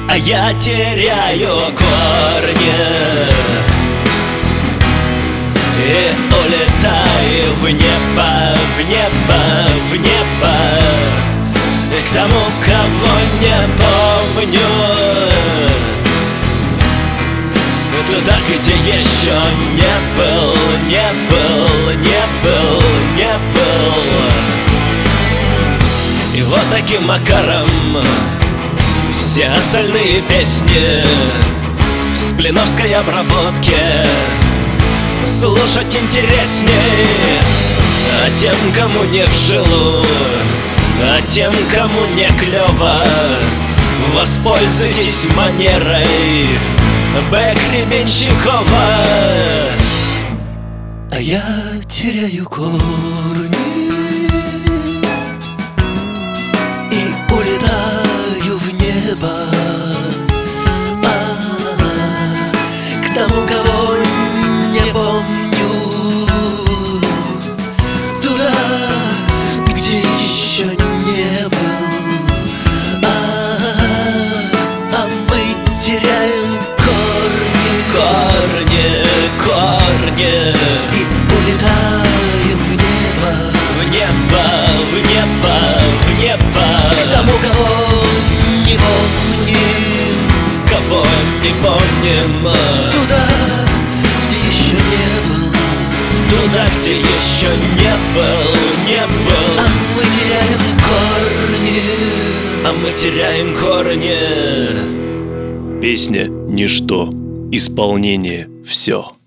а я теряю корни и улетаю в небо, в небо, в небо, к тому, кого не помню, туда, где еще не был, не был, не был, не был. И вот таким макаром все остальные песни в сплиновской обработке слушать интересней. А тем, кому не вжилу, а тем, кому не клево, воспользуйтесь манерой Б. Гребенщикова. А я теряю корни и улетаю в небо, к тому, кого не помню, туда, где еще не был, мы теряем корни, корни, и улетаем в небо, в небо, в небо, в небо, к тому, кого не помним, кого не помним, туда, где еще не был, туда, где еще не был, не был. Мы теряем корни, мы теряем корни. Песня — ничто, исполнение — все.